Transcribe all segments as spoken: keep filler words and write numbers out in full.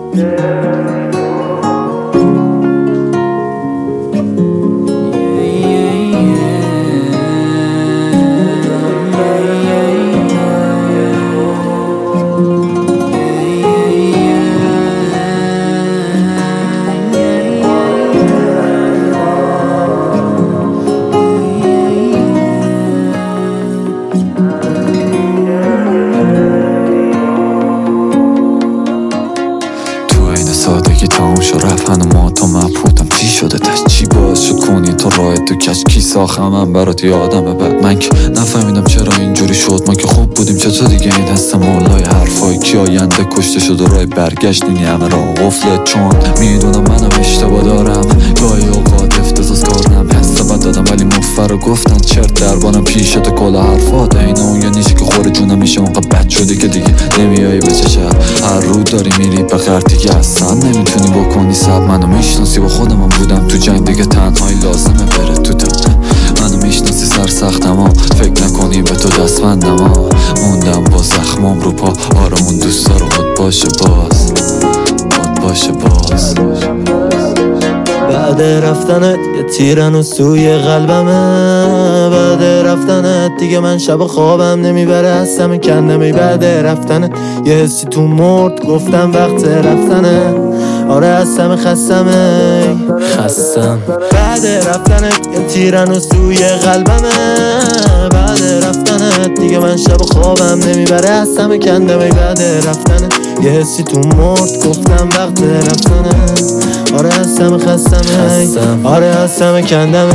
سادگی تموم شد رفت هنوز تو مبهوتم چی شده تش چی باعث شد کنی تو راه تو کش کی ساخم من برات یادمه بعد من که نفهمیدم چرا اینجوری شد ما که خوب بودیم چطور دیگه این دست مولای حرفای کی آینده کشته شد و راه برگشت این همه راه قفلت چون میدونم منم اشتباه دارم گاهی اوقات افتضاح کارم حس بد دادم ولی مفر گفتن چرت دربارم پیشت کل حرفات این اون یه نیشی که خوره جونم میشه اونقدر بد شدی که دیگه نمیایی به چه هر رو داری میری به غرطی که اصلا نمیتونی بکنی سب منو میشناسی با خودم هم بودم تو جنگ دیگه تنهایی لازمه بره تو تن منو میشناسی سرسختم ها فکر نکنی به تو دستبندم ها موندم با زخمام رو پا آرامون دوست دارم بود باشه باز بود باشه باز بعد رفتنت یه تیرن و سوی قلبمه بعد رفتنت دیگه من شب خوابم نمیبره هستم کندمی بعد رفتنت یه حسی تو مرد گفتم وقت رفتنه آره هستم خستمه خستم بعد رفتنت یه تیرن و سوی قلبمه بعد رفتنت دیگه من شب خوابم نمیبره هستم کندمی بعد رفتنت یه حسی تو مرد گفتم وقت رفتنه آره هستم خستمه آره هستم کندمه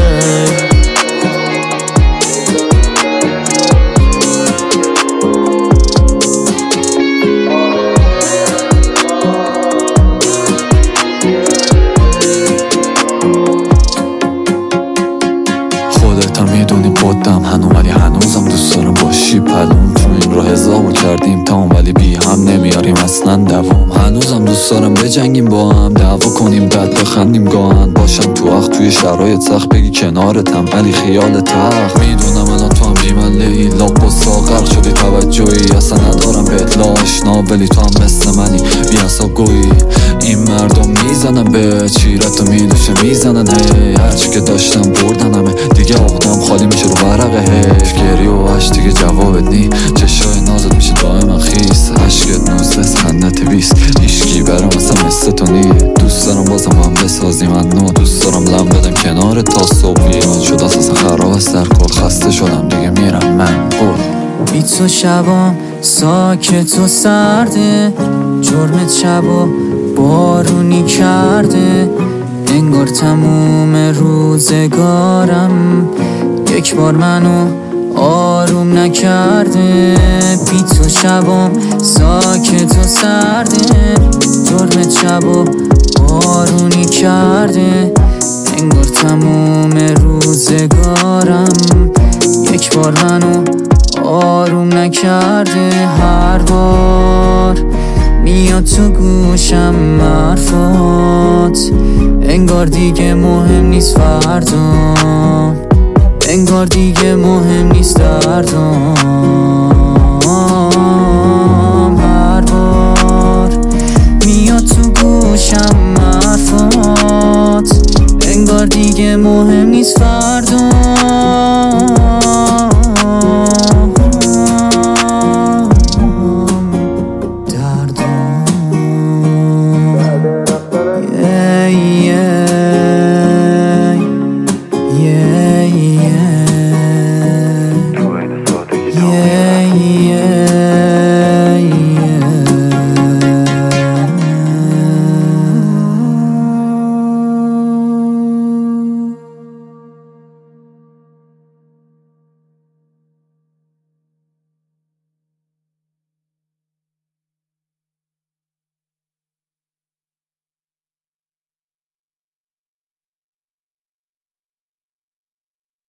خودت هم میدونی بودم هنو ولی هنوزم دوست دارم باشی پلوم تو این رو هزار کردیم تمام ولی بی هم نمیاریم اصلا دوام هنوزم دوست دارم بجنگیم با هم دعوا کنیم بعد بخندیم گاهن باشم تو وقت توی شرایط سخت بگی کنارتم ولی خیال تخت میدونم الان تو هم بیمله ای لاق و ساغر شدی توجهی اصلا ندارم بهت لا آشنا ولی تو هم مثل منی بی حساب گویی این مردم میزنن به چیرتو میدوشه میزنن هی هرچی که داشتم بردن همه دیگه آقدم خالی میشه رو ورقه حیف گری و عشق دیگه جوابت نی چشای نازت میشه دائما خیس عشقت نوزده خندت بیست هیشگی برام اصلا مثل تو نی دوست دارم بازم هم بسازی من نو دوست دارم لم بدم کنار تا صبح ایران شد اصلا خراب از در کل خسته شدم دیگه میرم من قول بی تو شبام ساکت و سرده جرمت شب و بارونی کرده انگار تموم روزگارم یک بار منو آروم نکرده بی تو شبام ساکت و سرده جرمت شب و بارونی کرده انگار تموم روزگارم یک بار منو آروم نکرده هر بار میاد تو گوشم حرفات انگار دیگه مهم نیست فردا انگار دیگه مهم نیست دردم